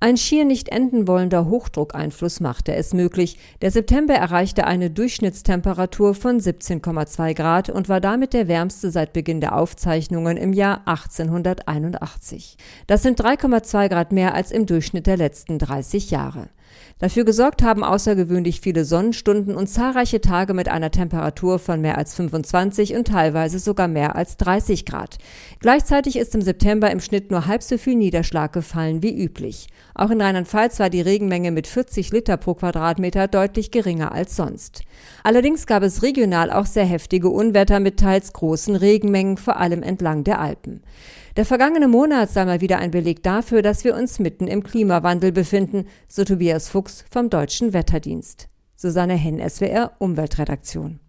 Ein schier nicht enden wollender Hochdruckeinfluss machte es möglich. Der September erreichte eine Durchschnittstemperatur von 17,2 Grad und war damit der wärmste seit Beginn der Aufzeichnungen im Jahr 1881. Das sind 3,2 Grad mehr als im Durchschnitt der letzten 30 Jahre. Dafür gesorgt haben außergewöhnlich viele Sonnenstunden und zahlreiche Tage mit einer Temperatur von mehr als 25 und teilweise sogar mehr als 30 Grad. Gleichzeitig ist im September im Schnitt nur halb so viel Niederschlag gefallen wie üblich. Auch in Rheinland-Pfalz war die Regenmenge mit 40 Liter pro Quadratmeter deutlich geringer als sonst. Allerdings gab es regional auch sehr heftige Unwetter mit teils großen Regenmengen, vor allem entlang der Alpen. Der vergangene Monat sei mal wieder ein Beleg dafür, dass wir uns mitten im Klimawandel befinden, so Tobias Fuchs vom Deutschen Wetterdienst. Susanne Henn, SWR Umweltredaktion.